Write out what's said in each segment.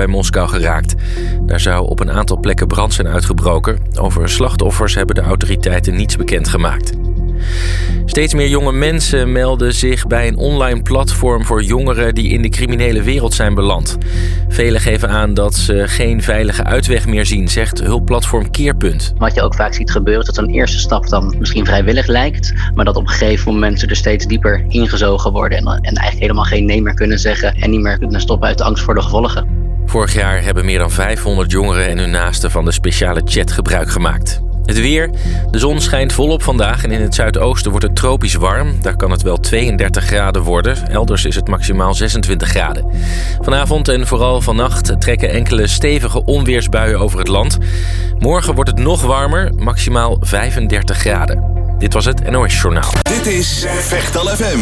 bij Moskou geraakt. Daar zou op een aantal plekken brand zijn uitgebroken. Over slachtoffers hebben de autoriteiten niets bekendgemaakt. Steeds meer jonge mensen melden zich bij een online platform voor jongeren die in de criminele wereld zijn beland. Velen geven aan dat ze geen veilige uitweg meer zien, zegt hulpplatform Keerpunt. Wat je ook vaak ziet gebeuren is dat een eerste stap dan misschien vrijwillig lijkt, maar dat op een gegeven moment ze er steeds dieper ingezogen worden en eigenlijk helemaal geen nee meer kunnen zeggen en niet meer kunnen stoppen uit de angst voor de gevolgen. Vorig jaar hebben meer dan 500 jongeren en hun naasten van de speciale chat gebruik gemaakt. Het weer. De zon schijnt volop vandaag en in het zuidoosten wordt het tropisch warm. Daar kan het wel 32 graden worden. Elders is het maximaal 26 graden. Vanavond en vooral vannacht trekken enkele stevige onweersbuien over het land. Morgen wordt het nog warmer, maximaal 35 graden. Dit was het NOS Journaal. Dit is Vechtal FM.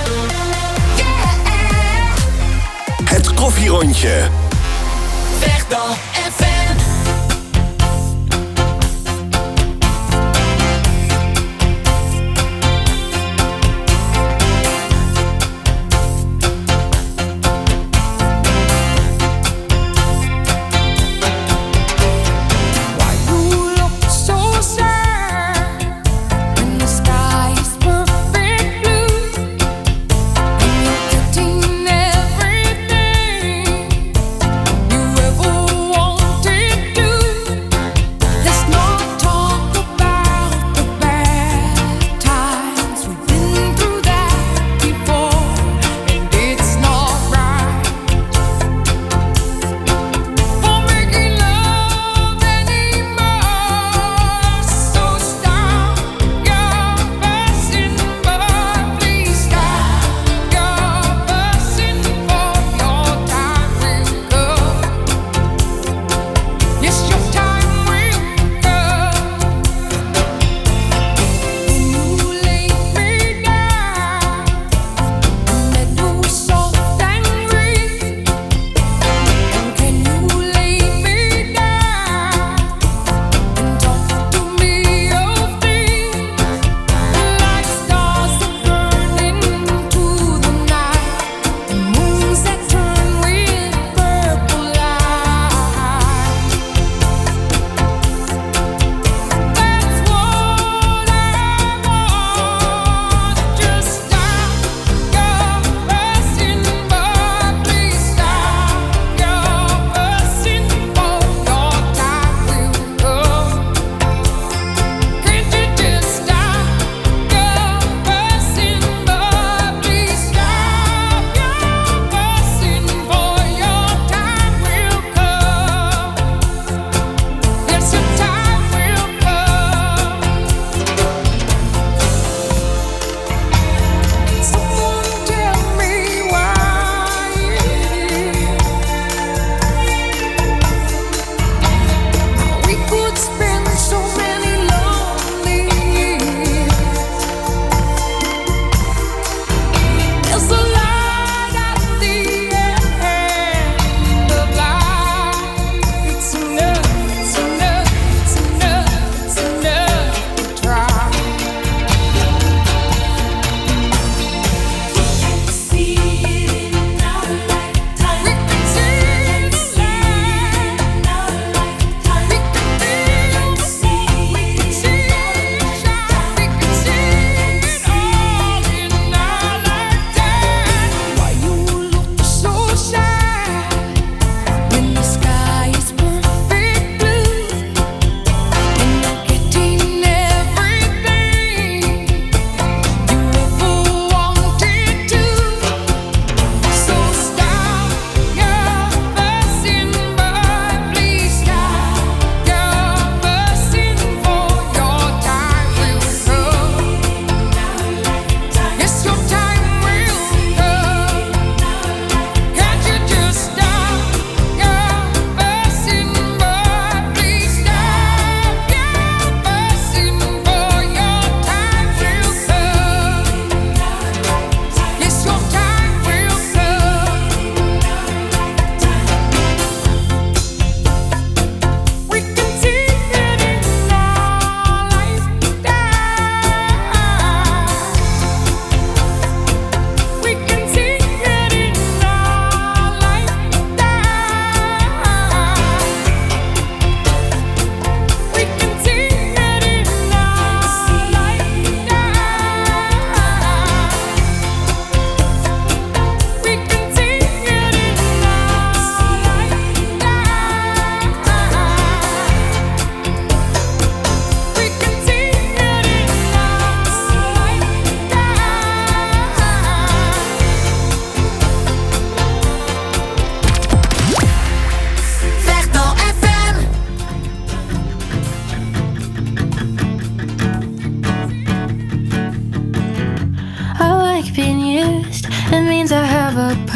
Het koffierondje. Vechtal FM. Everything you ever wanted.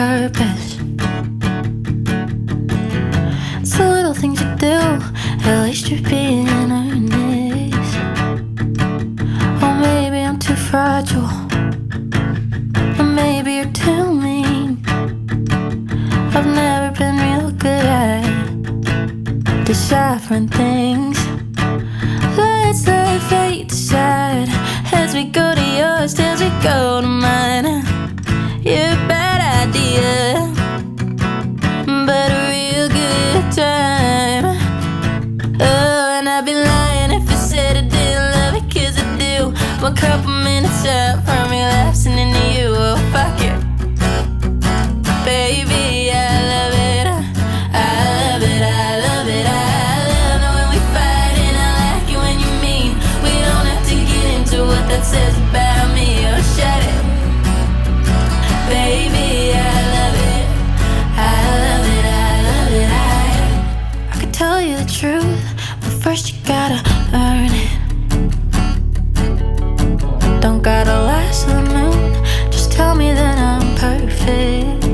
purpose. It's the little things you do, at least you're being earnest. Or maybe I'm too fragile, or maybe you're too mean. I've never been real good at deciphering things. Let's let fate decide as we go to yours, as we go to mine. You're a bad idea, but a real good time. Oh, and I'd be lying if I said I didn't love it, 'cause I do. One couple minutes out from relapsing into you, oh fuck it. Baby, I love it, I love it, I love it, I love it when we fight and I like it when you mean. We don't have to get into what that says about me, oh shut it. Baby, I love it, I love it, I love it, I could tell you the truth, but first you gotta earn it. Don't gotta last to the moon, just tell me that I'm perfect.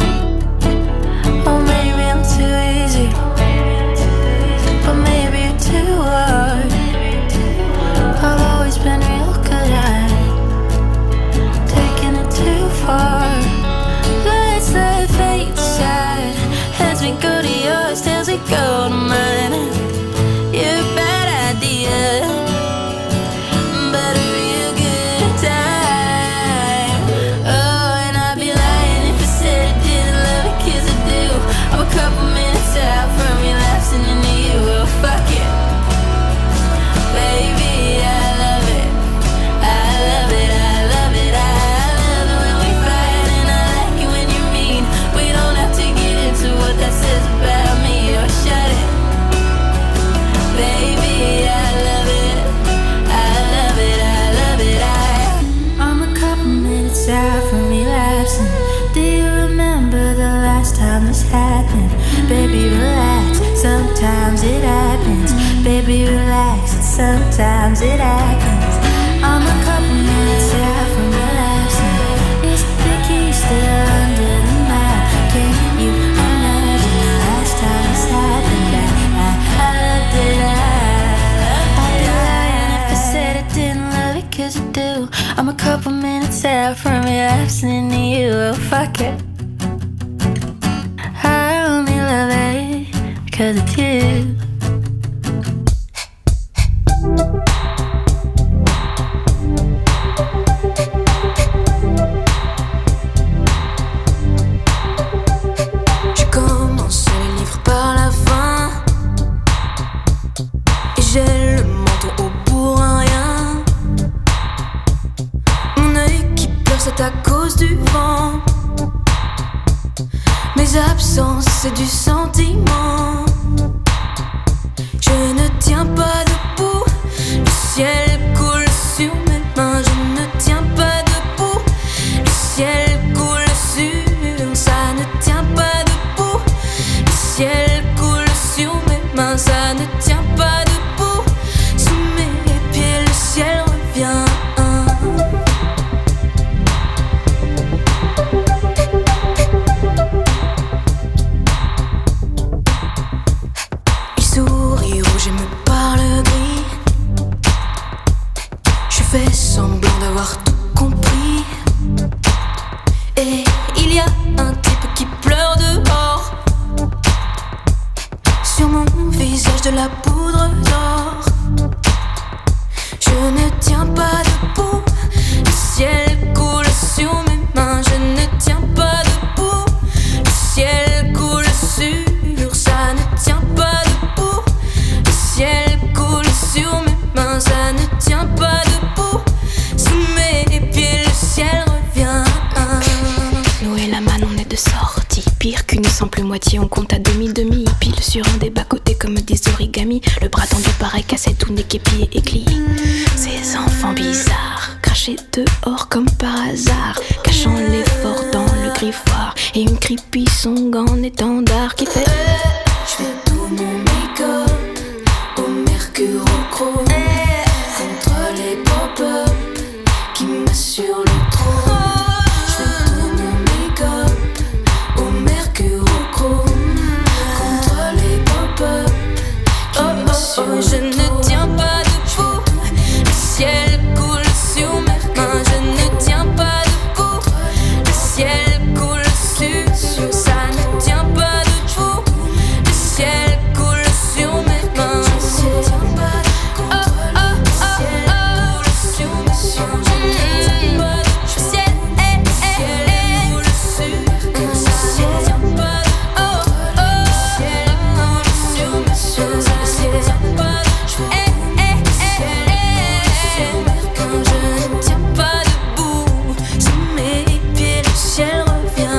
Or maybe I'm too easy, but maybe you're too hard. I've always been real good at taking it too far. Let's let fate decide as we go to yours, as we go to mine. You're a bad idea, but a real good time. Oh, and I'd be lying if I said I didn't love it, 'cause I do. I'm a couple minutes out from relapsing into you, oh fuck it. Baby, I love it, I love it, I love it, I love it when we fight and I like it when you're mean. We don't have to get into what that says about me, oh shut it. Baby, I love it, I love it, I love it, I'm a couple minutes out from relapsing. Do you remember the last time this happened? Baby, relax, sometimes it happens. Baby, relax, sometimes it happens. I'm a couple minutes out from relapsing. Is the key still under the mat? Can you imagine the last time this happened? I loved it, I'd be lying if I said I didn't love it, 'cause I do. I'm a couple minutes out from relapsing into you, oh fuck it. I only love it 'cause it's you. J'ai commencé les livres par la fin et j'ai le menton au bourrin. Mon œil qui pleure, c'est à cause du vent. Mes absences, c'est du sentiment. Je ne tiens pas debout, le ciel coule sur mes mains. Je ne tiens pas debout, le ciel coule sur. Ça ne tient pas debout, le ciel coule sur mes mains. Ça ne tient pas debout, sous mes pieds le ciel revient. Souris rouge et me parle gris. Je fais semblant d'avoir tout compris. Et il y a un type qui pleure dehors. Sur mon visage de la poudre d'or. Je ne tiens pas debout, le ciel coule sur mes mains. Je ne tiens pas debout, le ciel coule sur. Ça ne tient pas debout, le ciel coule sur mes mains. Ça ne tient pas debout, sous mes pieds le ciel revient. Nous et la manne, on est de sortie. Pire qu'une simple moitié, on compte à demi-demi. Pile sur un des bas-côtés comme des origamis. Le bras tendu pareil cassé, tout n'est qu'épié et glis. Ces enfants bizarres, crachés dehors comme par hasard, cachant l'effort dans le griffoir. Et une creepy song en étendard qui fait Je fais tout mon make-up au mercure au chrome, contre les pop-up qui m'assurent le trône. Je fais tout mon make-up Oh, je ne tiens pas debout. Le ciel coule sur mes mains. Je ne tiens pas debout. Le ciel coule sur. Ça ne tient pas debout. Le ciel coule sur mes mains. Je ne tiens pas debout. Oh, oh, oh, oh. Le ciel coule sur mes mains. Je ne tiens pas debout. Le ciel coule sur. Ça ne tient pas debout. Oh, oh. Le ciel coule sur mes mains. Je ne tiens pas debout. Je ne tiens pas debout. Sous mes pieds, le ciel revient.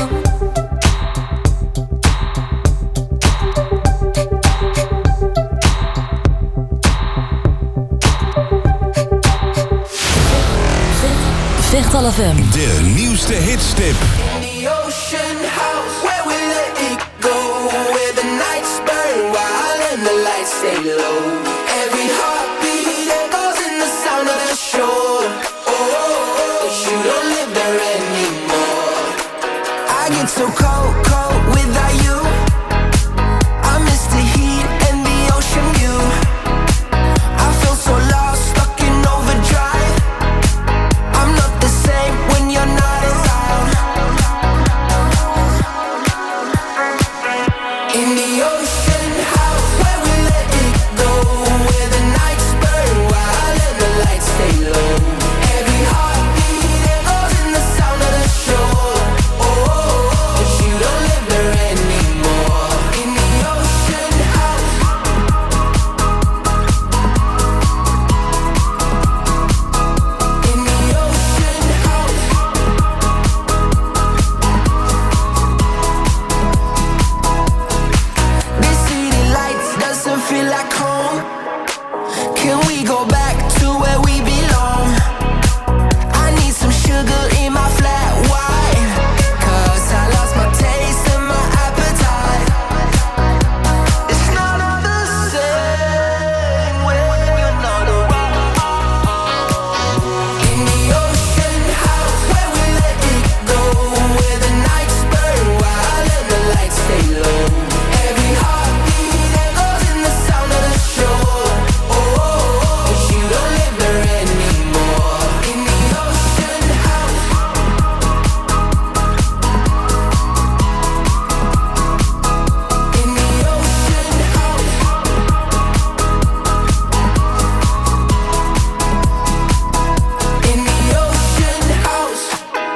Vechtal FM. De nieuwste hitstip. The ocean house, where we let it go, where the nights burn wild and the lights stay low. Every heartbeat echoes in the sound of the shore. Oh, you don't live there anymore. I get so cold, cold without you. I miss the heat and the ocean view. I feel so lost, stuck in overdrive. I'm not the same when you're not around. In the ocean house, where we let it go, where the nights burn wild and the lights stay low. Every heartbeat echoes in the sound of the shore. Oh, but you don't live there anymore. In the ocean house. In the ocean house. This city lights doesn't feel like home. Can we go back to where we belong? I need some sugar in my flat white, 'cause I lost my taste and my appetite. It's not all the same when you're not around. In the ocean house, where we let it go, where the nights burn wild and the lights stay low. Every heartbeat echoes in the sound of the shore. Oh, but you don't live there anymore. In the ocean house. In the ocean house. In the ocean house.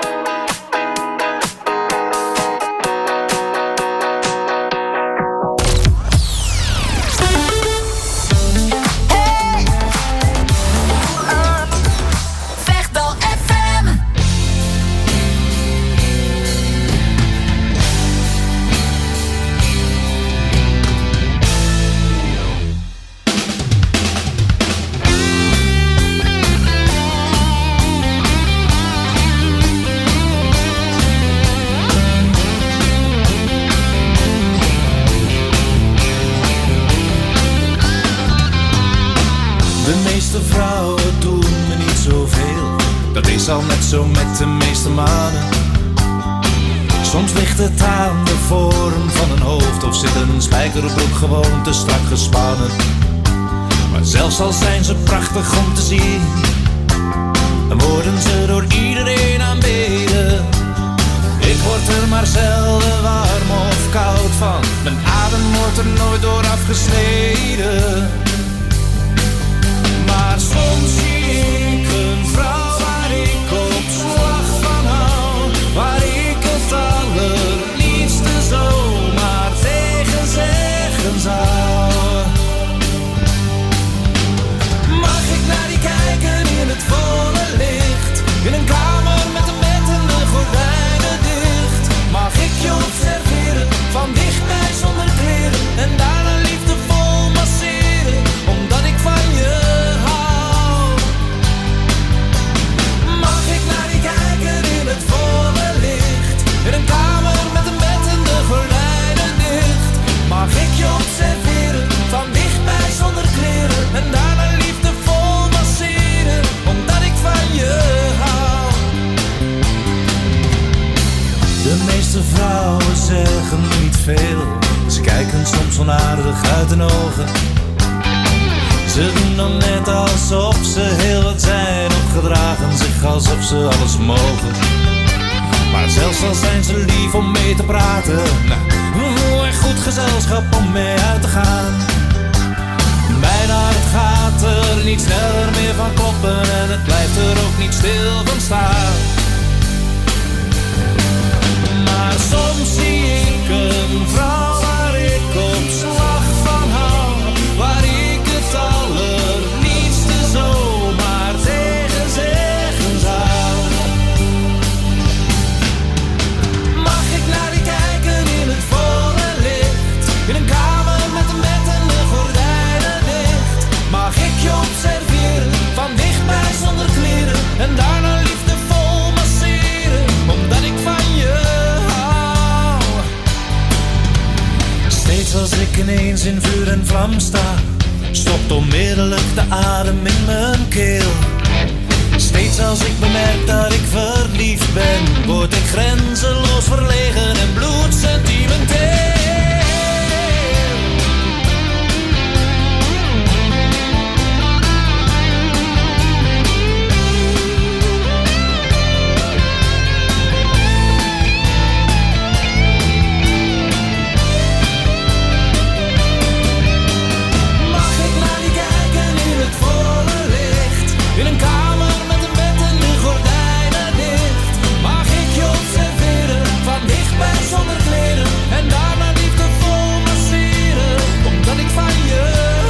Vechtal FM. De meeste vrouwen doen me niet zoveel. Dat is al net zo met de meeste mannen. Soms ligt het aan de vorm van een hoofd, of zit een spijkerbroek gewoon te strak gespannen. Maar zelfs al zijn ze prachtig om te zien, dan worden ze door iedereen aanbeden. Ik word er maar zelden warm of koud van. Mijn adem wordt er nooit door afgesneden. Maar soms zie ik een vrouw waar ik op slag van hou, waar ik het allerliefste zomaar tegen zeggen zou. Mag ik naar die kijken in het volle licht, in een kamer met een bed en de gordijnen dicht? Mag ik je observeren, van dichtbij zonder kleren, en daarna liefdevol masseren, omdat ik van je hou? Mag ik naar die kijken in het volle licht, in een kamer met een bed en de gordijnen dicht? Mag ik je observeren, van dichtbij zonder kleren, en daarna liefdevol masseren, omdat ik van je hou? De meeste vrouwen zeggen niet veel, ze kijken soms onaardig uit hun ogen. Ze doen dan net alsof ze heel wat zijn, of gedragen zich alsof ze alles mogen. Maar zelfs al zijn ze lief om mee te praten, nou, echt goed gezelschap om mee uit te gaan. Mijn hart gaat er niet sneller meer van kloppen en het blijft er ook niet stil van staan. Maar soms zie ik een vrouw waar ik op slag van hou, waar ik het allerliefste zomaar tegen zeggen zou. Mag ik naar die kijken in het volle licht, in een kamer met een bed en de gordijnen dicht? Mag ik je observeren, van dichtbij zonder kleren, en daarna liefdevol masseren, omdat ik van je hou? Steeds als ik ineens in vuur en vlam sta, stopt onmiddellijk de adem in mijn keel. Steeds als ik bemerk dat ik verliefd ben, word ik grenzeloos verlegen en bloedsentimenteel. In een kamer met een bed en de gordijnen dicht. Mag ik je observeren, van dichtbij zonder kleren, en daarna liefdevol masseren, omdat ik van je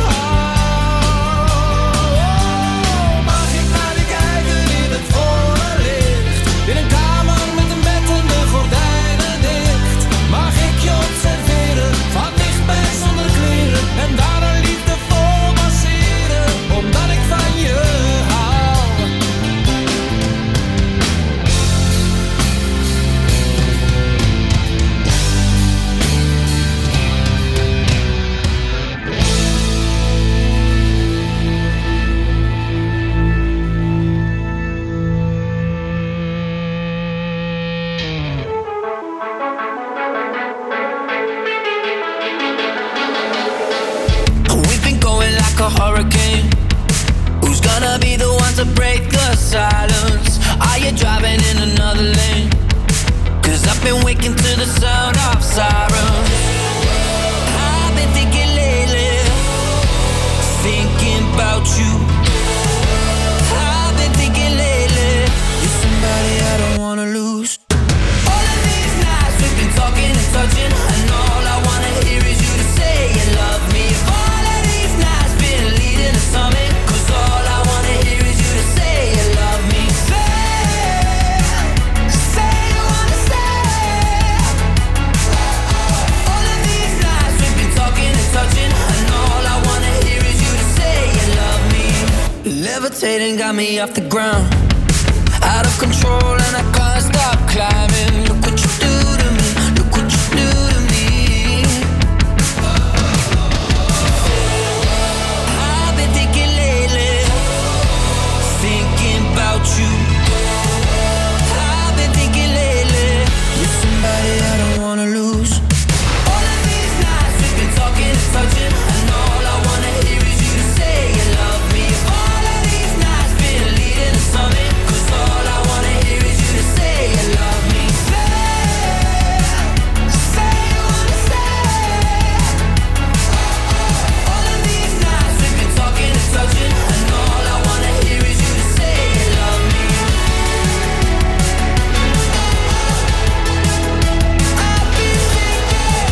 hou. Mag ik naar je kijken in het volle licht, in een kamer met een bed en de gordijnen dicht. Mag ik je observeren, van dichtbij zonder kleren, en daarna liefdevol masseren, omdat ik van je hou. We've been going like a hurricane. Who's gonna be the one to break the silence? Are you driving in another lane? 'Cause I've been waking to the sound of sirens. I've been thinking lately, thinking about you. I've been thinking lately, you're somebody I don't wanna lose. All of these nights we've been talking and touching, and all I wanna hear is you to say you love me. All of these nights been leading to something, 'cause all I wanna hear is you to say you love me. Say you wanna stay. All of these nights we've been talking and touching, and all I wanna hear is you to say you love me. Levitating got me off the ground, out of control and I can't stop climbing. Look what you do to me, look what you do to me. I've been thinking lately, thinking about you. I've been thinking lately, you're somebody I don't wanna lose. All of these nights we've been talking and touching, and all I wanna hear is you to say you love me. All of these nights been leading to something, 'cause all I wanna hear is you to say you love me. Say you wanna stay. All of these nights we've been talking and touching, and all I wanna hear is you to say you love me. I've been thinking,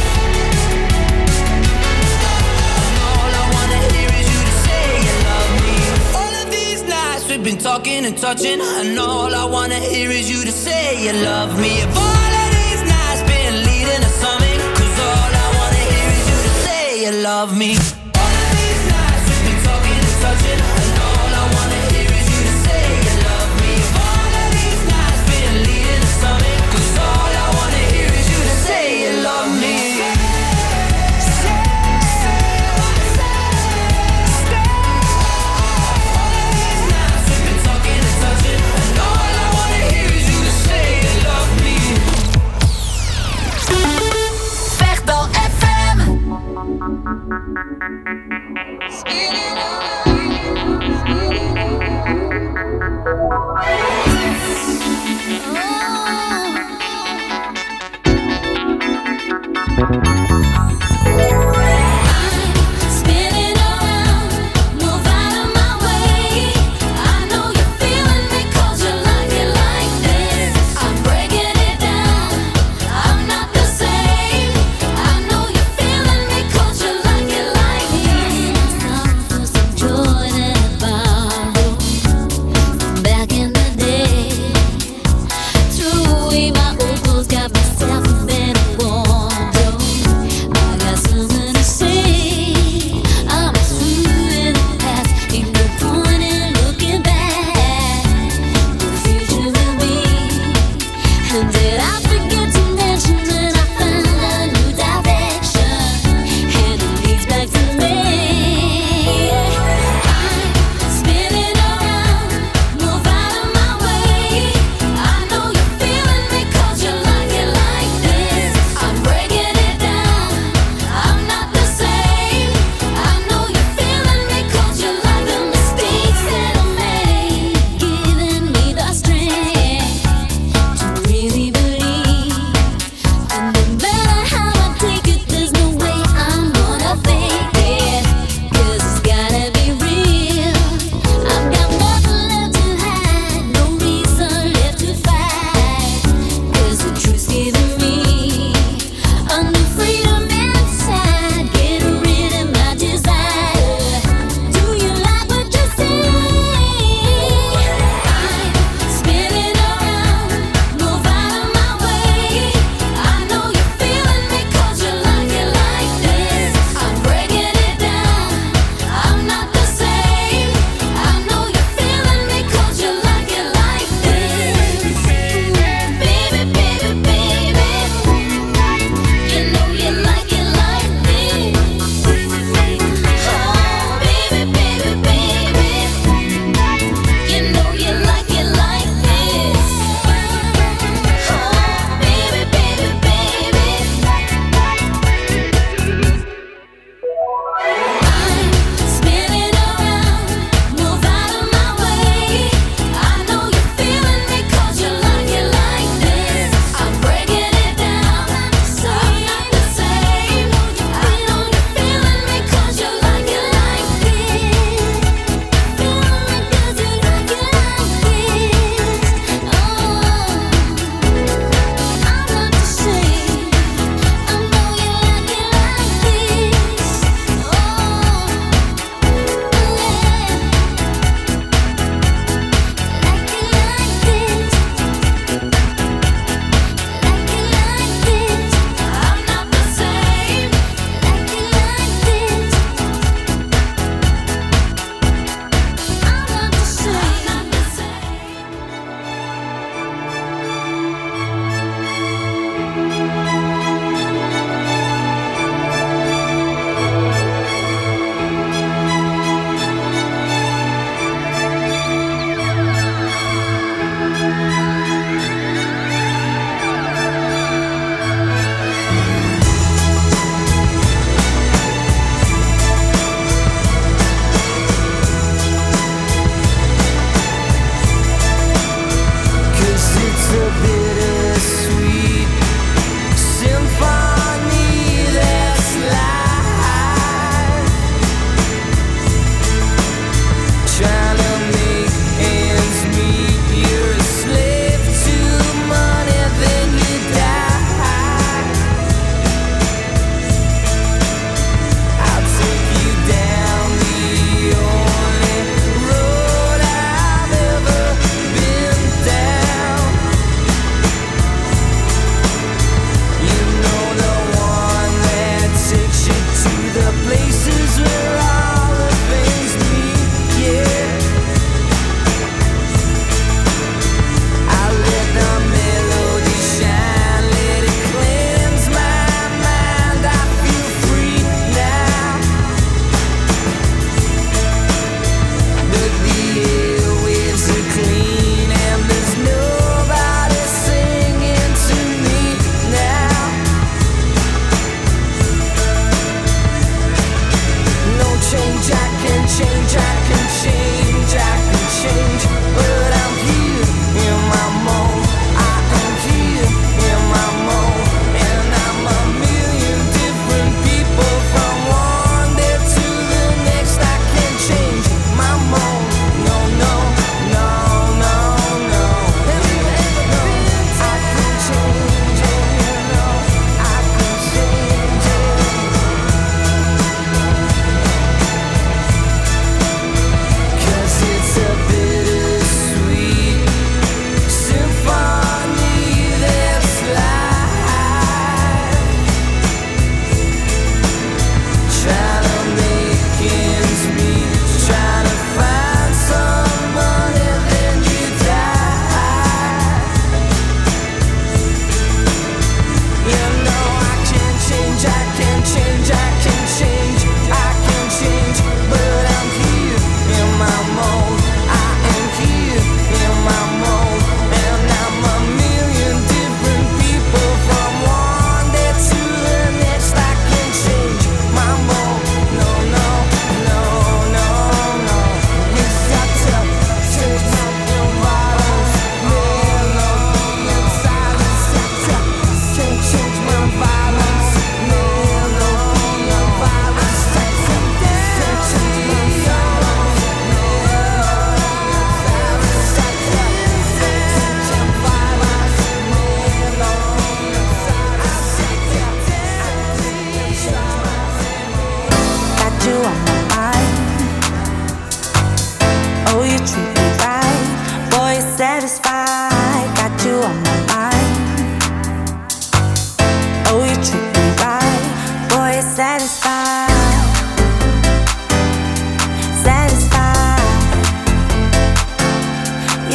and all I wanna hear is you to say you love me. All of these nights we've been talking and touching, and all I wanna hear is you to say you love me. If all of these nights been leading to something, 'cause all I wanna hear is you to say you love me. All of these nights we've been talking and touching, and all I wanna hear is you to say you love me. If all of these nights been leading to something, 'cause all I wanna hear is you to say you love me. Say you wanna stay. All of these nights we've been talking and touching, and all I wanna hear is you to say you love me. Vechtbal FM. Spinning around.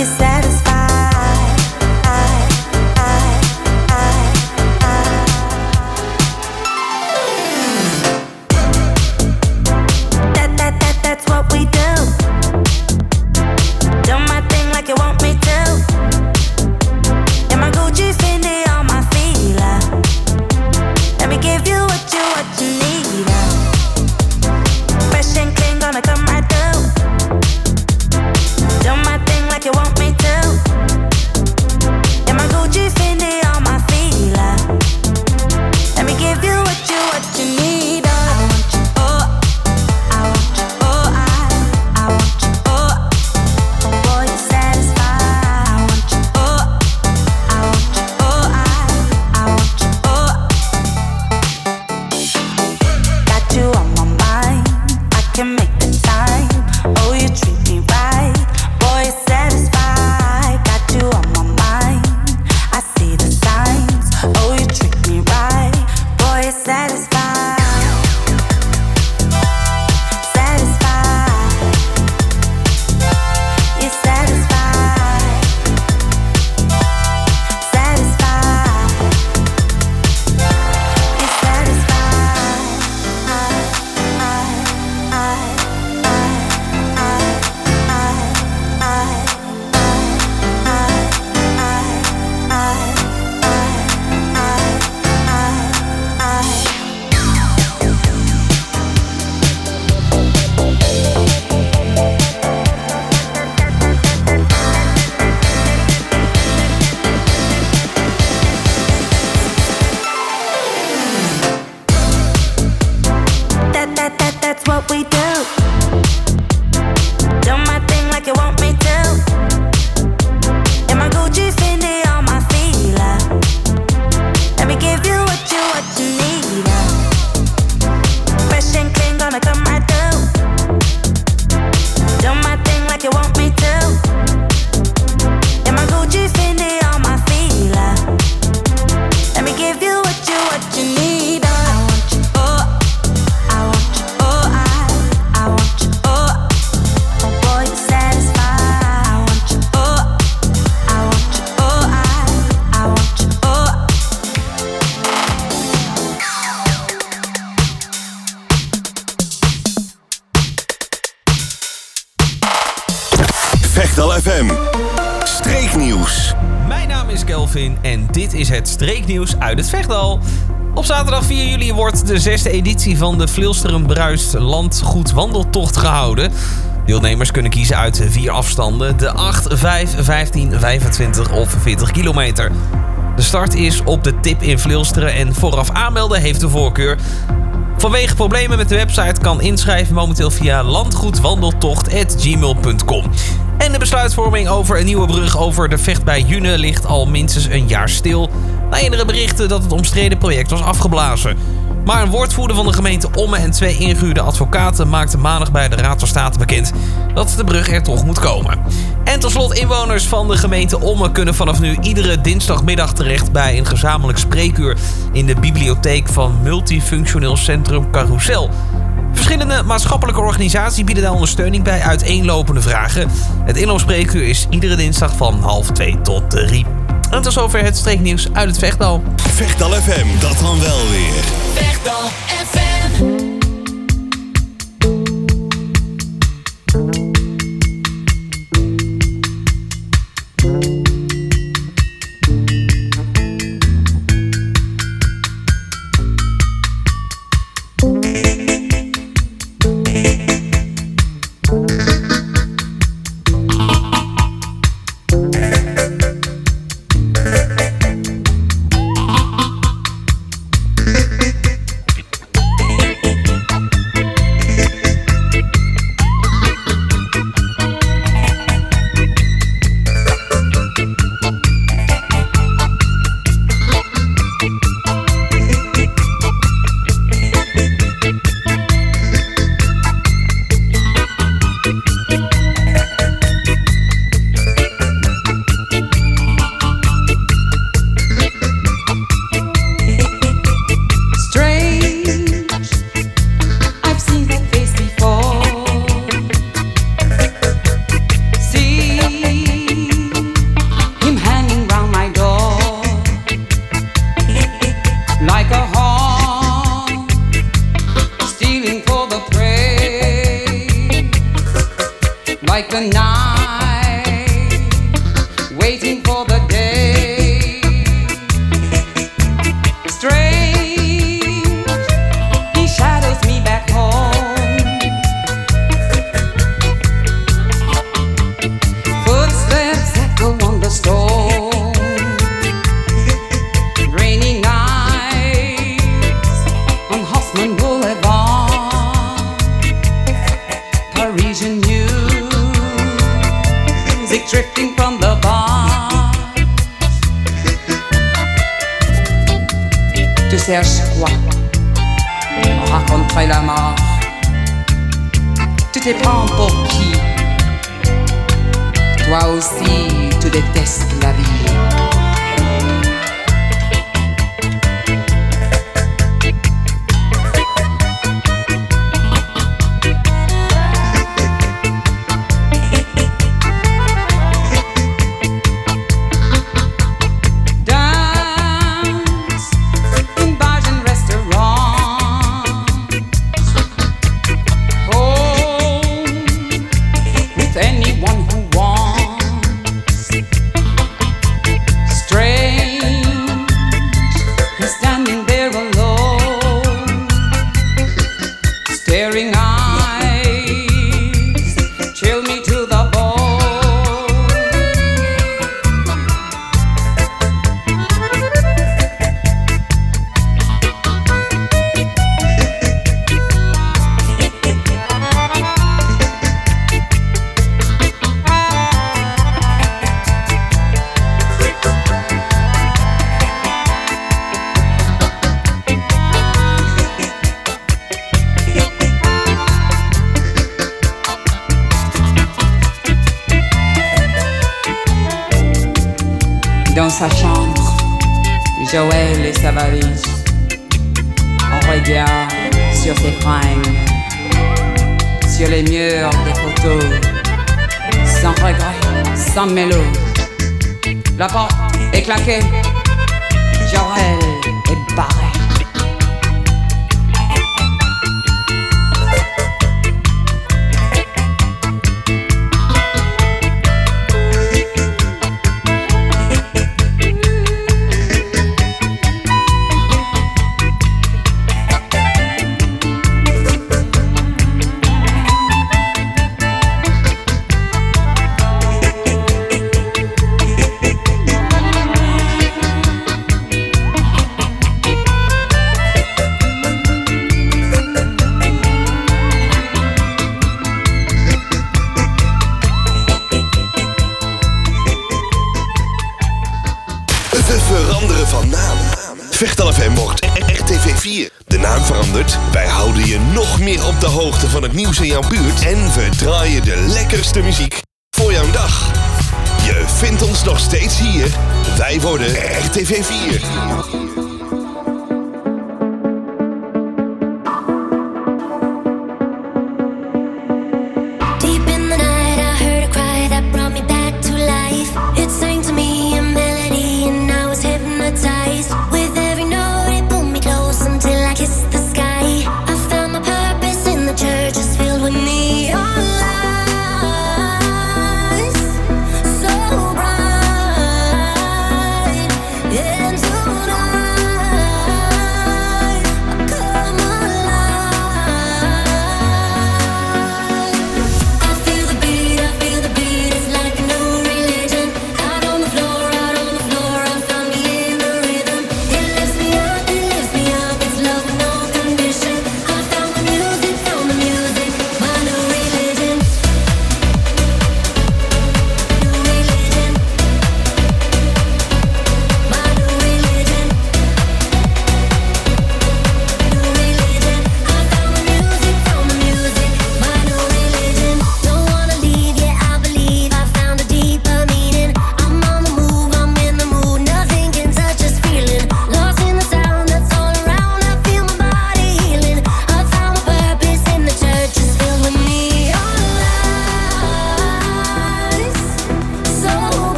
Vechtal FM. Streeknieuws. Mijn naam is Kelvin en dit is het streeknieuws uit het Vechtdal. Op zaterdag 4 juli wordt de 6e editie van de Vlilsteren Bruist Landgoed Wandeltocht gehouden. Deelnemers kunnen kiezen uit 4 afstanden, de 8, 5, 15, 25 of 40 kilometer. De start is op de Tip in Vlilsteren en vooraf aanmelden heeft de voorkeur. Vanwege problemen met de website kan inschrijven momenteel via landgoedwandeltocht@gmail.com. En de besluitvorming over een nieuwe brug over de Vecht bij June ligt al minstens een jaar stil. Na eerdere berichten dat het omstreden project was afgeblazen. Maar een woordvoerder van de gemeente Ommen en 2 ingehuurde advocaten maakten maandag bij de Raad van State bekend dat de brug er toch moet komen. En tot slot, inwoners van de gemeente Ommen kunnen vanaf nu iedere dinsdagmiddag terecht bij een gezamenlijk spreekuur in de bibliotheek van Multifunctioneel Centrum Carousel. Verschillende maatschappelijke organisaties bieden daar ondersteuning bij uiteenlopende vragen. Het inloopspreekuur is iedere dinsdag van 1:30 tot 3. En tot zover het streeknieuws uit het Vechtdal. Vechtal FM, dat dan wel weer. Vechtal FM. the night, waiting for the day. Strange, he shadows me back home. Footsteps echo on the stone. Rainy nights on Haussmann Boulevard. Parisian music drifting from the bar. Tu cherches quoi? Raconterai la mort. Tu te prends pour qui? Toi aussi, tu détestes la vie. Dans sa chambre, Joël et sa valise. On regarde sur ses fringues, sur les murs des photos, sans regret, sans mélo. La porte est claquée, Joël est barré. Veranderen van naam. Vechtal FM wordt RTV4. De naam verandert. Wij houden je nog meer op de hoogte van het nieuws in jouw buurt. En we draaien de lekkerste muziek voor jouw dag. Je vindt ons nog steeds hier. Wij worden RTV4. With every note it pulled me close until I kissed the sky. I found my purpose in the churches filled with neon lights, so bright. And tonight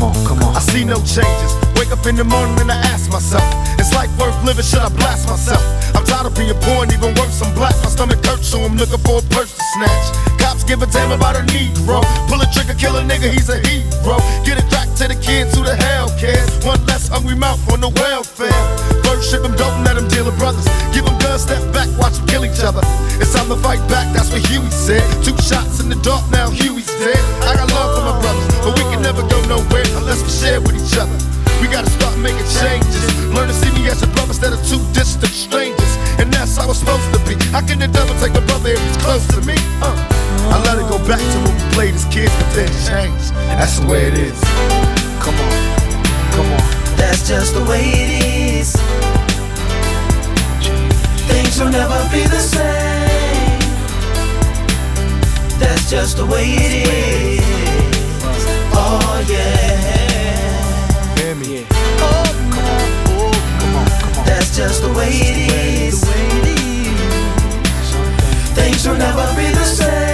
Come on, come on. I see no changes. Wake up in the morning and I ask myself, is life worth living? Should I blast myself? I'm tired of being poor and even worse, I'm black. My stomach hurts, so I'm looking for a purse to snatch. Cops give a damn about a Negro. Pull a trigger, kill a nigga, he's a hero. Get it back to the kids who the hell cares. One less hungry mouth on the welfare. First ship them, don't let them deal with brothers. Give them guns, step back, watch them kill each other. It's time to fight back, that's what Huey said. 2 shots in the dark, now Huey's dead. I got love for my brothers, but we can never go nowhere unless we share with each other. We gotta start making changes. Learn to see me as a brother instead of 2 distant strangers. And that's how it's supposed to be. How can the devil take a brother if he's close to me? I let it go back to when we played as kids, but then changed. That's the way it is. Come on, come on. That's just the way it is. Things will never be the same. That's just the way it is. Oh yeah. Hear me. Oh, come on. Oh, come on, come on. That's just the way it is. Things will never be the same.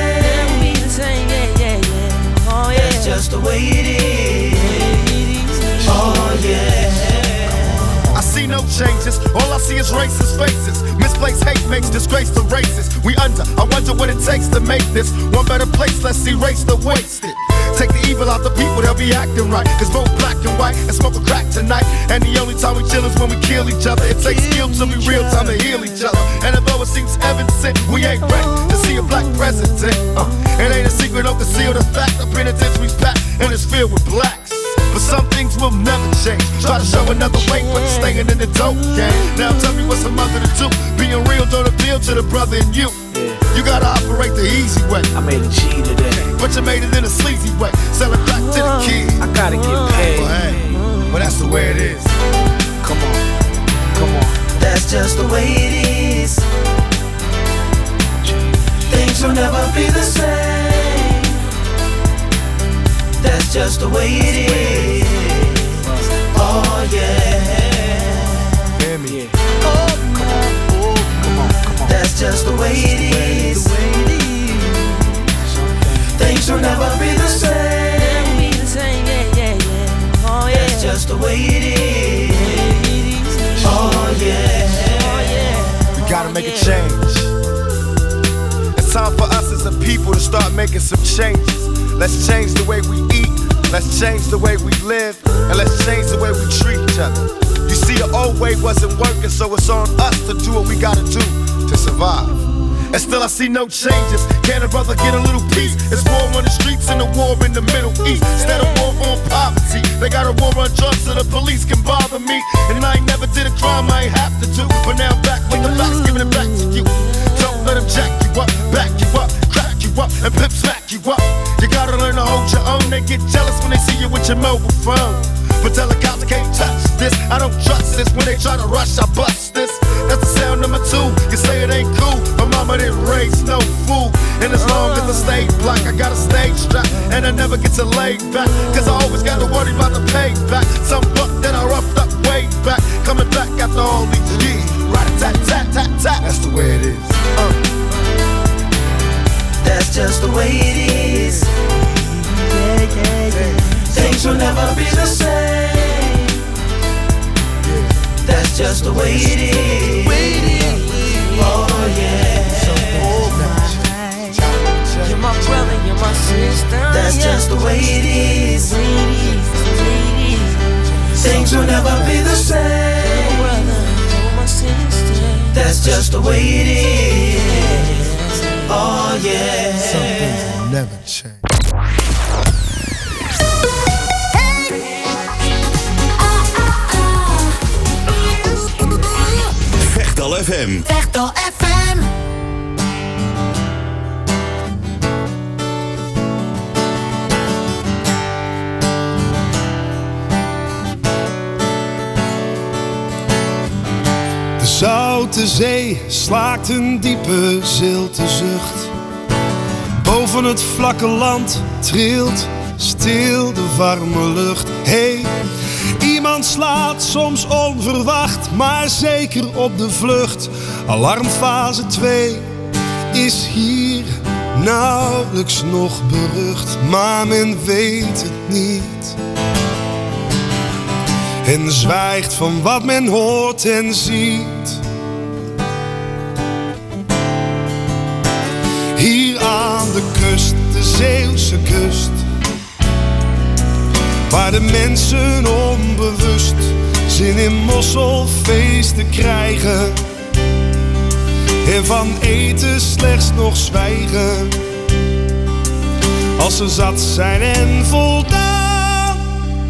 Oh yeah. That's just the way it is. Oh yeah. I see no changes, all I see is racist faces. Misplaced hate makes disgrace to races. We under, I wonder what it takes to make this one better place. Let's erase the wasted. Take the evil out the people, they'll be acting right. Cause both black and white and smoke a crack tonight. And the only time we chill is when we kill each other. It takes skill to be real time to heal each other. And although it seems evident, we ain't ready to see a black president. It ain't a secret, don't conceal the fact. The penitentiary's packed and it's filled with blacks. But some things will never change. Try to show another way, but you're staying in the dope game. Now tell me what's a mother to do. Being real don't appeal to the brother in you. You gotta operate the easy way. I made a G today, but you made it in a sleazy way. Sell it back to the kid. I gotta get paid. Well, hey, well that's the way it is. Come on, come on. That's just the way it is. Things will never be the same. That's just the way it is. Oh yeah. Hear me. Oh come on, oh come on, come on. That's just the way it is. Things will never be the same. Oh yeah. That's just the way it is. Oh yeah. We gotta make a change. It's time for us as a people to start making some changes. Let's change the way we eat, let's change the way we live, and let's change the way we treat each other. You see, the old way wasn't working, so it's on us to do what we gotta do to survive. And still I see no changes. Can a brother get a little peace? It's war on the streets and a war in the Middle East. Instead of war on poverty, they got a war on drugs so the police can bother me. And I ain't never did a crime I ain't have to do, but now I'm back with the facts, giving it back to you. Don't let them jack you up, back you up, crack you up, and pimp smack you up. You gotta learn to hold your own. They get jealous when they see you with your mobile phone. But tell the cops I can't touch this. I don't trust this. When they try to rush, I bust this. That's the sound number 2. You say it ain't cool, but mama didn't raise no fool. And as long as I stay black, I got a stage strap, and I never get to lay back. Cause I always got to worry about the payback. Some buck that I roughed up way back, coming back after all these years. Rat-a-tat-tat-tat-tat. That's the way it is. That's just the way it is. Things will never be the same. That's just the way it is. Oh yeah. You're my brother, you're my sister. That's just the way it is. Things will never be the same. That's just the way it is. Oh yeah. Some things will never change. Vechtal FM. Vechtal FM. De zoute zee slaakt een diepe zilte zucht. Boven het vlakke land trilt stil de warme lucht. Hey, iemand slaat soms onverwacht, maar zeker op de vlucht. Alarmfase 2 is hier nauwelijks nog berucht, maar men weet het niet. en zwijgt van wat men hoort en ziet. Hier aan de kust, de Zeeuwse kust, waar de mensen onbewust zin in mosselfeesten krijgen en van eten slechts nog zwijgen. Als ze zat zijn en voldaan,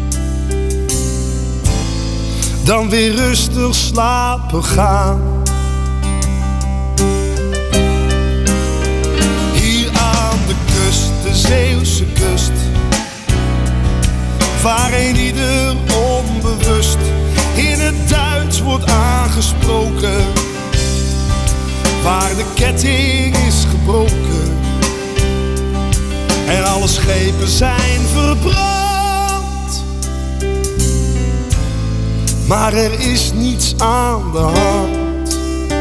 dan weer rustig slapen gaan. Hier aan de kust, de Zeeuwse kust, waar een ieder onbewust in het Duits wordt aangesproken, waar de ketting is gebroken en alle schepen zijn verbrand. Maar er is niets aan de hand.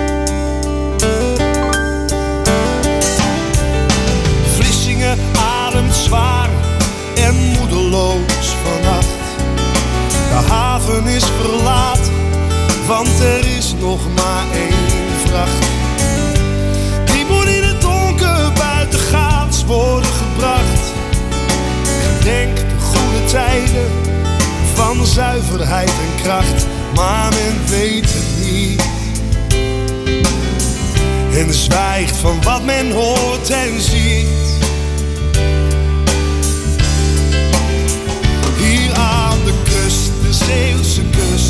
Vlissingen ademt zwaar en moedeloos vannacht. De haven is verlaten, want er is nog maar één vracht. Die moet in het donker buitengaats worden gebracht. Gedenk de goede tijden van zuiverheid en kracht, maar men weet het niet. En zwijgt van wat men hoort en ziet. Hier aan de kust, de Zeeuwse kust,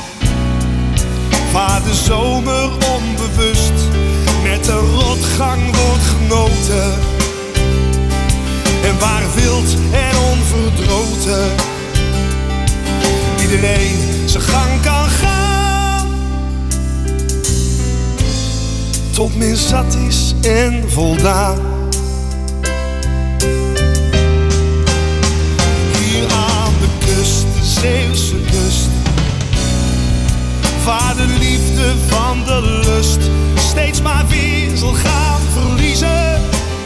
waar de zomer onbewust met de rotgang wordt genoten en waar wild en onverdroten iedereen zijn gang kan gaan, tot men zat is en voldaan. Hier aan de kust, de Zeeuwse kust, waar de liefde van de lust steeds maar weer zal gaan verliezen,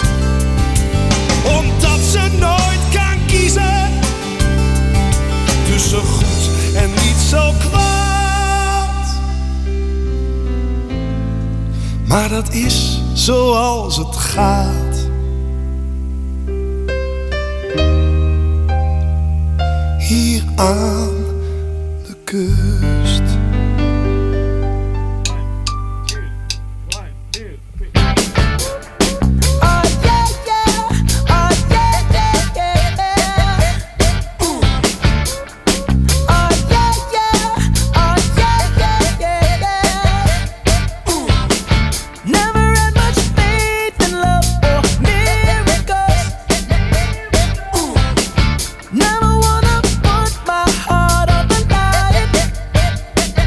omdat ze nooit kan kiezen tussen goed en niet zo kwaad. Maar dat is zoals het gaat. Hier aan de kust. Never wanna put my heart on the line.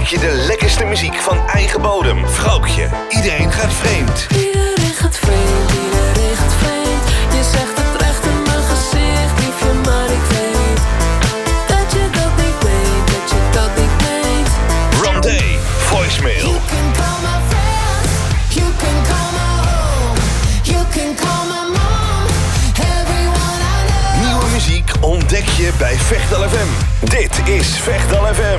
je de lekkerste muziek van eigen bodem. Vrouwtje, iedereen gaat vreemd. Iedereen gaat vreemd, iedereen gaat vreemd. Je zegt het recht in mijn gezicht, liefje, maar ik weet dat je dat niet weet, dat je dat niet weet. Rondé, voicemail. You can call my friends, you can call my home, you can call my mom, everyone I know. Nieuwe muziek ontdek je bij Vechtal FM. Dit is Vechtal FM.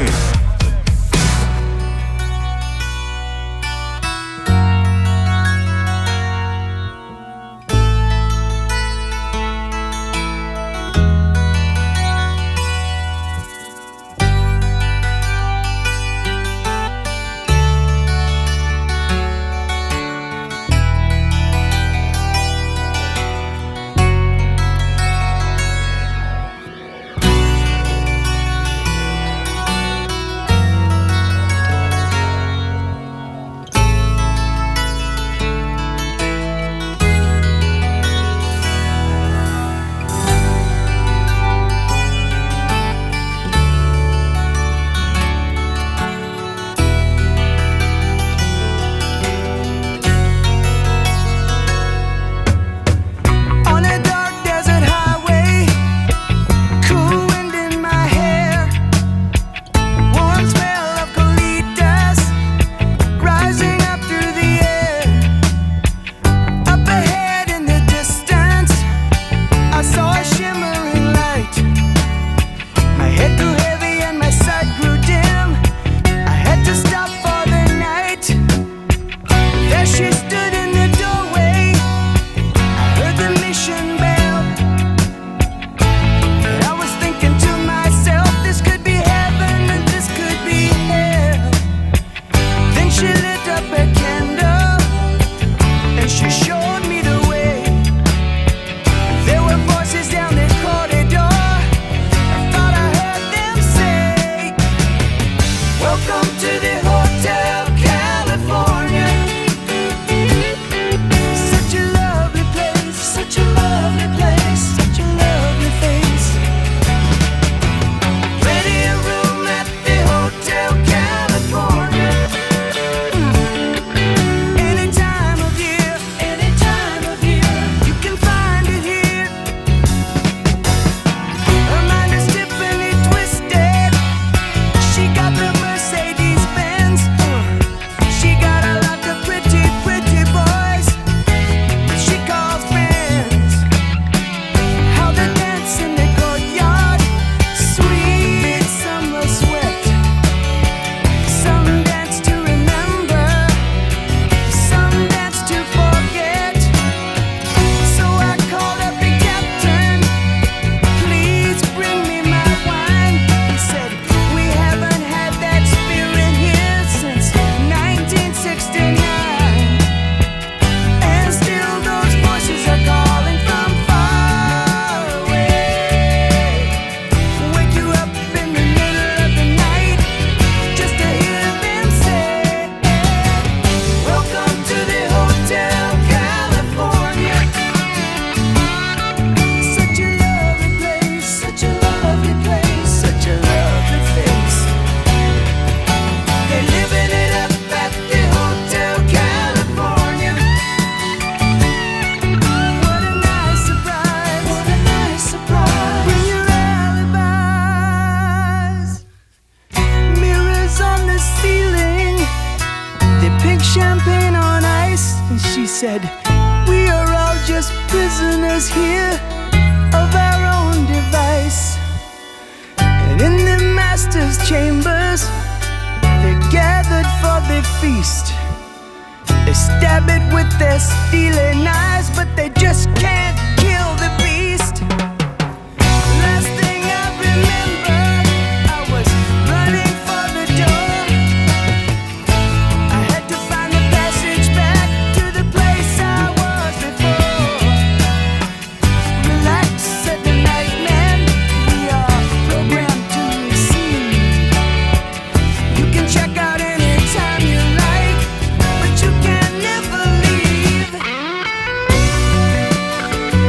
said, we are all just prisoners here of our own device. And in the master's chambers, they're gathered for their feast. They stab it with their steely knives, but they just can't kill the beast. Last thing I remember, I was running for the door. I had to find the passage back to the place I was before. Relax, said the nightman, we are programmed to receive. You can check out anytime you like, but you can never leave.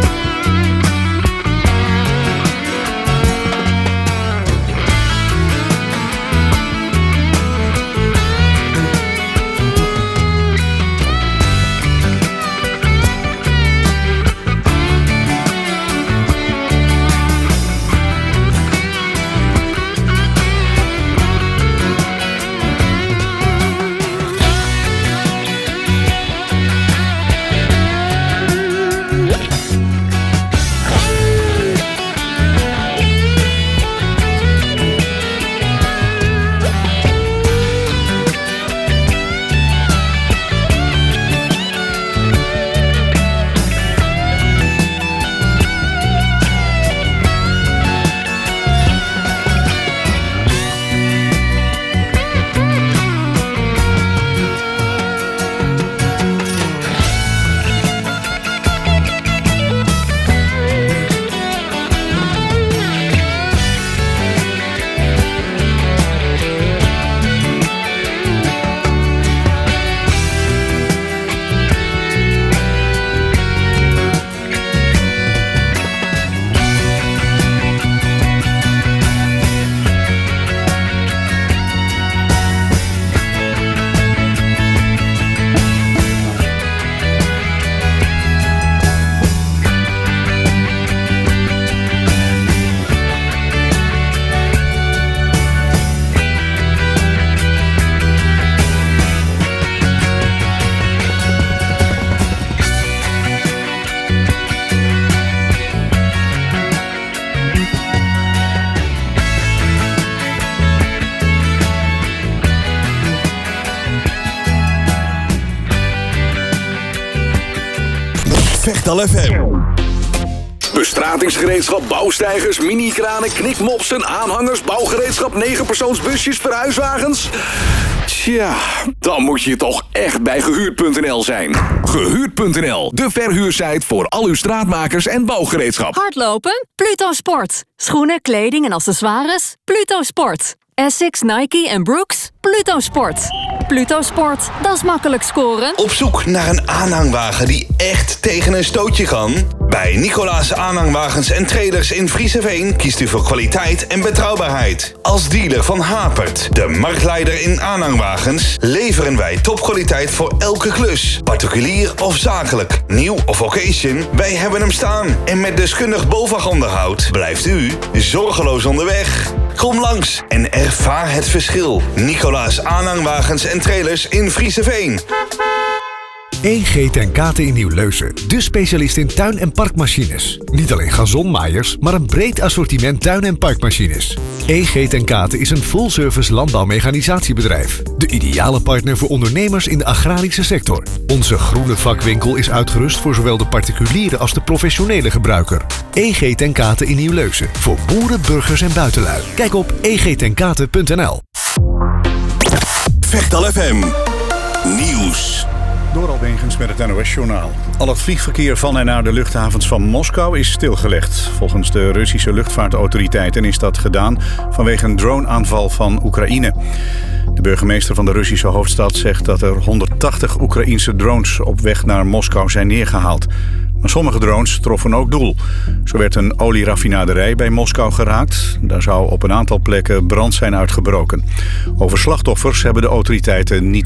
Vechtal FM. Bestratingsgereedschap, bouwsteigers, mini-kranen, knikmopsen, aanhangers, bouwgereedschap, 9-persoonsbusjes, verhuiswagens. Tja, dan moet je toch echt bij Gehuurd.nl zijn. Gehuurd.nl, de verhuursite voor al uw straatmakers en bouwgereedschap. Hardlopen? Pluto Sport. Schoenen, kleding en accessoires? Pluto Sport. Essex, Nike en Brooks? Pluto Sport. Pluto Sport, dat is makkelijk scoren. Op zoek naar een aanhangwagen die echt tegen een stootje kan? Bij Nicolaas Aanhangwagens en Trailers in Vrieseveen kiest u voor kwaliteit en betrouwbaarheid. Als dealer van Hapert, de marktleider in aanhangwagens, leveren wij topkwaliteit voor elke klus. Particulier of zakelijk, nieuw of occasion, wij hebben hem staan. En met deskundig BOVAG-onderhoud blijft u zorgeloos onderweg. Kom langs en ervaar het verschil. Nicolaas Aanhangwagens en Trailers in Vrieseveen. EG ten Kate in Nieuw-Leusen, de specialist in tuin- en parkmachines. Niet alleen gazonmaaiers, maar een breed assortiment tuin- en parkmachines. EG ten Kate is een full-service landbouwmechanisatiebedrijf. De ideale partner voor ondernemers in de agrarische sector. Onze groene vakwinkel is uitgerust voor zowel de particuliere als de professionele gebruiker. EG ten Kate in Nieuw-Leusen, voor boeren, burgers en buitenlui. Kijk op egtenkate.nl. Vechtal FM Nieuws. Door Albegens met het NOS-journaal. Al het vliegverkeer van en naar de luchthavens van Moskou is stilgelegd. Volgens de Russische luchtvaartautoriteiten is dat gedaan vanwege een droneaanval van Oekraïne. De burgemeester van de Russische hoofdstad zegt dat er 180 Oekraïense drones op weg naar Moskou zijn neergehaald. Maar sommige drones troffen ook doel. Zo werd een olieraffinaderij bij Moskou geraakt. Daar zou op een aantal plekken brand zijn uitgebroken. Over slachtoffers hebben de autoriteiten niet